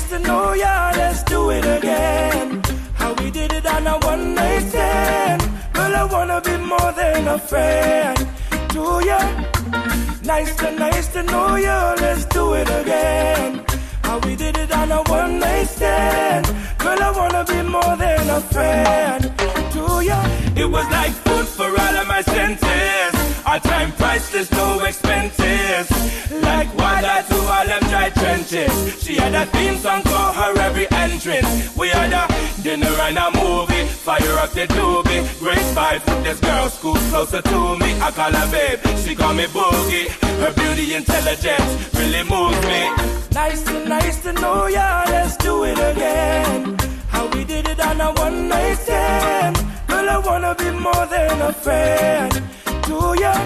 nice to know ya. Let's do it again. How we did it on a one night stand. Girl, I wanna be more than a friend to ya. Nice to know ya. Let's do it again. How we did it on a one night stand. Girl, I wanna be more than a friend to ya. It was like food for all of my senses. Our time priceless, no expenses. Like water to all them dry trenches. She had a theme song for her every entrance. We had a dinner and a movie. Fire up the doobie. Great vibes with this girl, school closer to me. I call her babe, she call me Boogie. Her beauty, intelligence really moves me. Nice to know ya. Let's do it again. How we did it on a one night stand. Girl, I wanna be more than a friend to ya.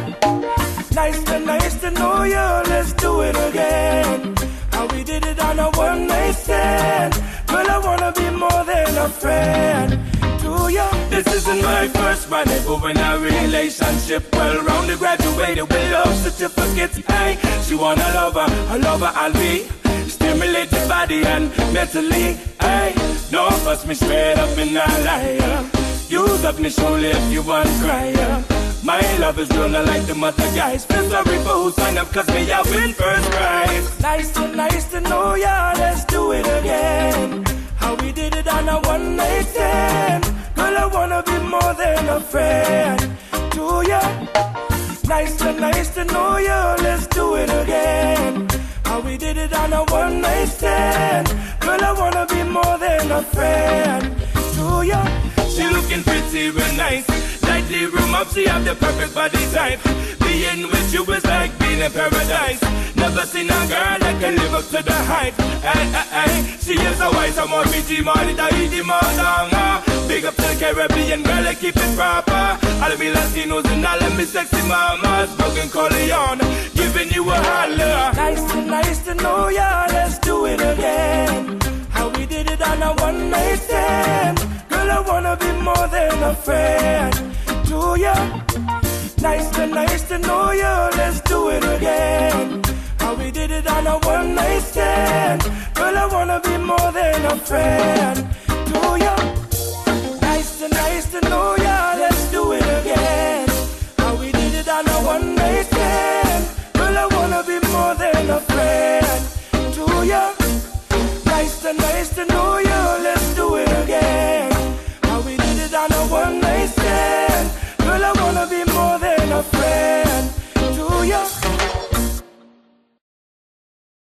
Nice to know ya. Let's do it again. How we did it on a one night stand. Girl, I wanna be more than a friend to ya. This isn't my first rendezvous in a relationship. Well rounded, graduated with love certificates. Hey, she want a lover I'll be. Stimulate your body and mentally. Hey, don't fuss me straight up in a liar. Use up me shoulder if you want cry. My love is real, not like the other guys. Feel sorry for who sign up, cause me I win first prize. Nice to know ya. Let's do it again. How we did it on a one night stand. Girl, I wanna be more than a friend to ya. Nice to know ya. Let's do it again. How we did it on a one night stand. Girl, I wanna be more than a friend to ya. She looking pretty real nice. Lightly room up, she have the perfect body type. Being with you is like being in paradise. Never seen a girl that can live up to the hype. She is a wise, I'm more pretty, more the more. Big up to the Caribbean girl, I keep it proper. All of me Latinos and all of me sexy mamas. Broken Corleone, giving you a holler. Nice to know ya. Let's do it again. How we did it on a one night stand. Girl, I wanna be more than a friend to ya. Nice to know ya. Let's do it again. How we did it on a one night stand. Girl, I wanna be more than a friend to ya. Nice to know ya. Let's do it again. How we did it on a one night stand. Girl, I wanna be more than a friend to ya. Nice to know ya.